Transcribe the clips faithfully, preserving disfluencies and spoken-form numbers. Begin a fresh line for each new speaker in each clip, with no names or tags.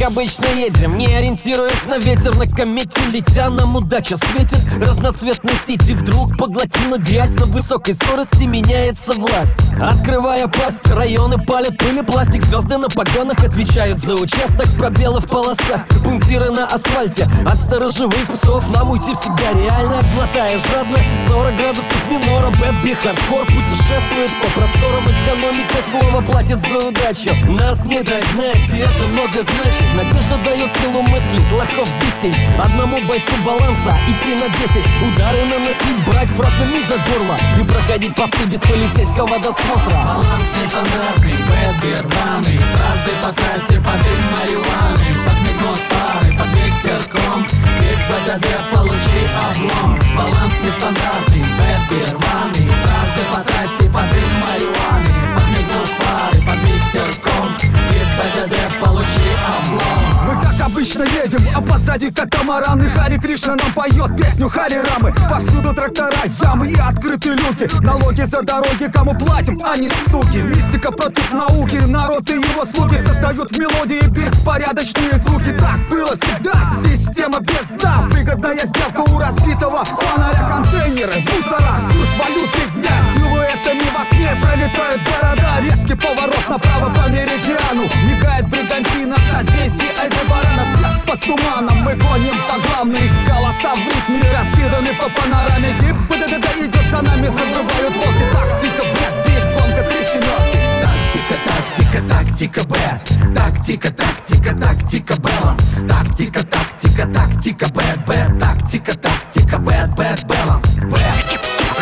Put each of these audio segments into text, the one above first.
обычно едем, не ориентируясь на ветер. На комете летя, нам удача светит разноцветной сети. Вдруг поглотила грязь, на высокой скорости меняется власть. Открывая пасть, районы палят пыль и пластик. Звезды на погонах отвечают за участок. Пробелы в полосах, пунктиры на асфальте. От сторожевых псов нам уйти всегда реально. Глотая жадно сорок градусов минора. Бэт-би хардкор путешествует по просторам. Экономика слова платит за удачу. Нас не догнать, и это много значит. Надежда дает силу мыслить, лохов десять. Одному бойцу баланса идти на десять. Удары наносить, брать фразами за горло и проходить посты без полицейского досмотра.
Баланс нестандартный, бэт-би рваный. Фразы по трассе, под дым марихуаны. Подмигнут фары, под ветерком. Бег БДД, получи облом. Баланс нестандартный, бэт-би рваный. Фразы по трассе, под дым марихуаны. Подмигнут фары, под ветерком. Бег БДД, получи облом.
Мы как обычно едем, а позади катамаран. И Хари Кришна нам поет песню Хари Рамы. Повсюду трактора, ямы и открытые люки. Налоги за дороги, кому платим, а не суки. Мистика против науки, народ и его слуги создают в мелодии беспорядочные звуки. Так было всегда, система без дна. Выгодная сделка у разбитого фонаря. Контейнеры, мусора, плюс валюты дня. Силуэтами в окне пролетают города. Резкий поворот направо по меридиану. Мигает бригантина, созвездие Альдебарана. Свет под туманом, мы гоним по главные. Голоса в ритме раскиданы по панораме. Дип БДД идет за нами, закрывают волки. Тактика, бэт, бит, гонка, три семерки.
Тактика, тактика, тактика, бэт. Тактика, тактика, тактика, баланс. Тактика, тактика, тактика, бэт, бэт. Тактика, тактика, бэт, бэт, баланс. Бэт.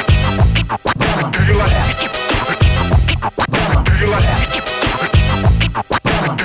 Баланс, бэт. Баланс, бэт. Баланс,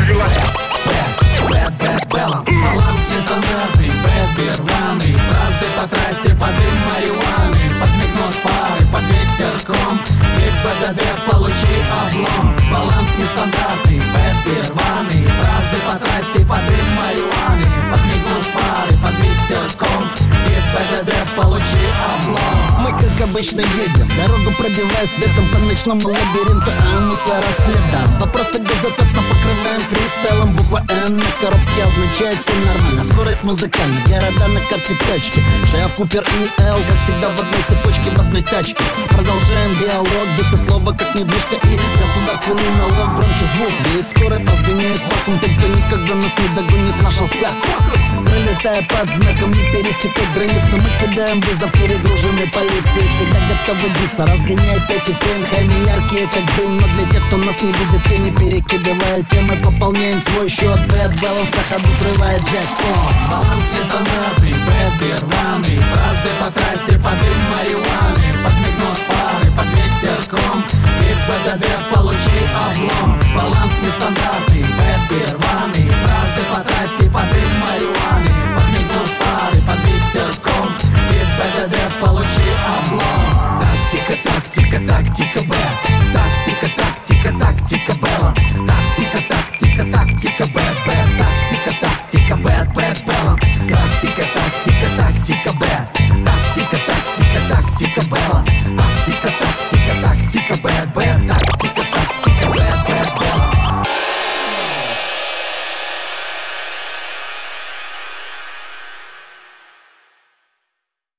бэт, бэт, бэт, баланс. Баланс нестандартный, бэт-би рваный. Фразы по трассе, под дым марихуаны. Подмигнут фары, под ветерком. Бег БДД, получи облом. Баланс нестандартный, бэт-би рваный. Фразы по трассе, под дым марихуаны. Подмигнут фары, под ветерком. Бег БДД, получи облом.
Мы как обычно едем, дорогу пробивая светом по ночному лабиринту, а мусора следом. Вопросы безответно покрываем фристайлом. Буква Н на коробке означает все нормально. Скорость музыкальная, города на карте точки. Шеф, Купер и Эл, как всегда в одной цепочке, в одной тачке. Продолжаем диалог, где-то слово как недвижка и государственный налог. Громче звук, ведь скорость разгоняет вакуум. Тем, кто никогда нас не догонит, наш шоссе. Пролетая под знаком, не пересекать границу. Мы кидаем вызов перегруженной полиции. Всегда готовы биться, разгоняя пять и семь. Хайми яркие, как дым, но для тех, кто нас не видит и не перекидывая темы, пополняем свой счет. Бэт баланс на ходу срывает джекпот.
Баланс нестандартный, бэт-би рваный. Фразы по трассе, под дым марихуаны. Подмигнут фары, под ветерком. Бег БДД, получи облом. Баланс нестандартный, бэт-би рваный. Фразы по трассе, под дым марихуаны. Подмигнут фары, под ветерком. Бег БДД, получи облом. Тактика, тактика, тактика, бэт. Тактика, тактика, тактика, баланс. Тактика, тактика, тактика, бэт.